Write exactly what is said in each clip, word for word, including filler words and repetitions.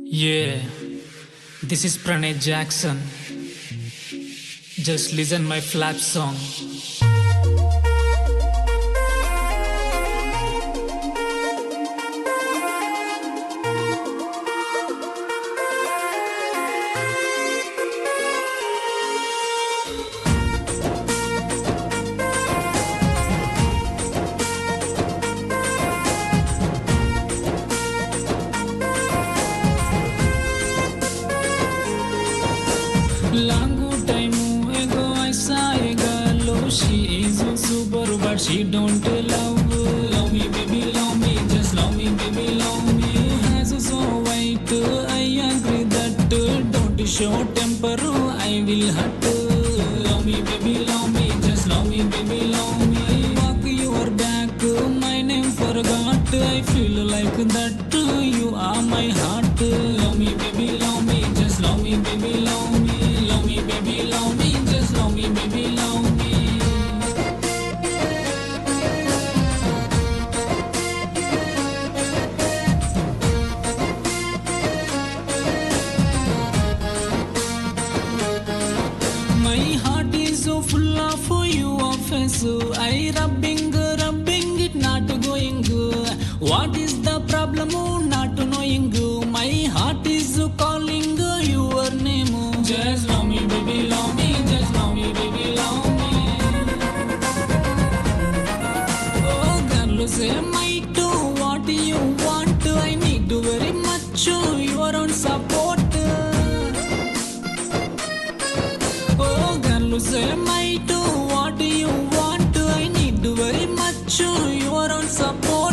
Yeah, this is Pranay Jackson. Just listen my flap song. Long time ago I saw a girl, oh she is so super but she don't love Love me baby, love me, just love me baby, love me Has so white, I agree that Don't show temper, I will hurt Love me baby, love me, just love me baby, love me Walk your back, my name forgot I feel like that, you are my heart Love me baby, love me, just love me baby, love me Love me, baby, love me, just love me, baby, love me. My heart is so full of you, offense. I rubbing, rubbing it, not going. What is the problem? Not knowing. My heart is calling your name. Just love me, baby, love me. Just love me, baby, love me. Oh, girl, say my do what you want. I need very much your own support. Oh, girl, say my do what you want. I need very much your own support.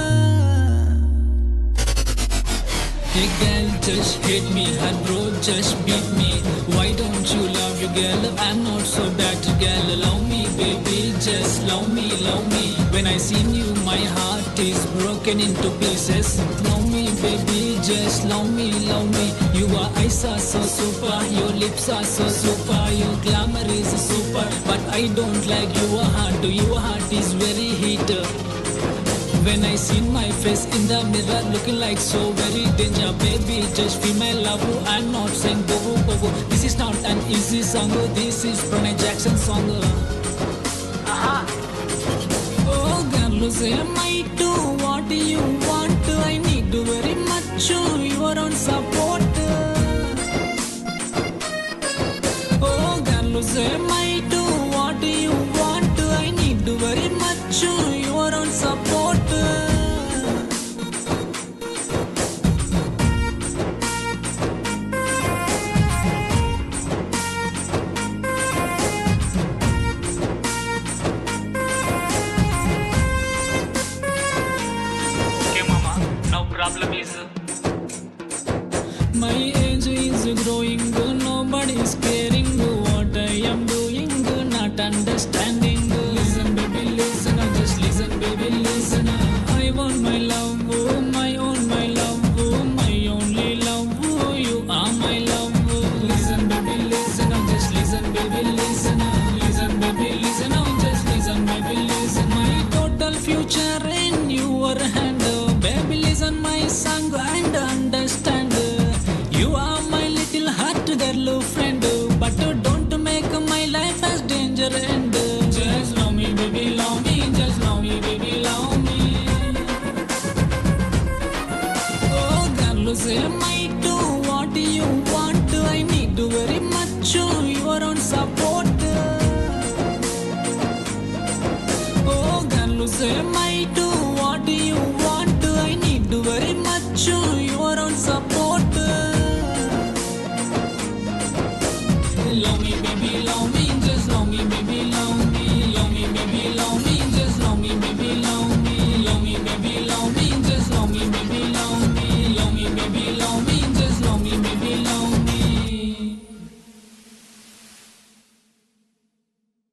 Hey girl, just hit me, her bro just beat me. Why don't you love you, girl? I'm not so bad, girl. Love me, baby, just love me, love me. When I seen you, my heart is broken into pieces. Love me, baby, just love me, love me. Your eyes are so super, your lips are so super, your glamour is super. But I don't like your heart, your heart is very heater. When I see my face in the mirror looking like so very danger, baby, just feel my love. I'm not saying go go go go. This is not an easy song. This is Pranay Jackson song. Uh-huh. Oh, girl, say my do what you want. I need very much your own support. Oh, girl, say my do what you want. I need very much your own support. Okay, mama, now problem is My age is growing, nobody's caring what I am doing, not understanding. Listen, baby, listen, just listen, baby, listen. I want my love, my own, my love, my only love. You are my love. Listen, baby, listen, just listen, baby, listen. Listen, baby, listen, just listen, baby, listen. My total future in your hand. Baby, listen my song and understand. You are my little heart girl friend, but don't make my life as danger end. Just love me, baby, love me. Just love me, baby, love me. Oh, girl, say my do what you want. I need very much your own support. Oh, girl, say my do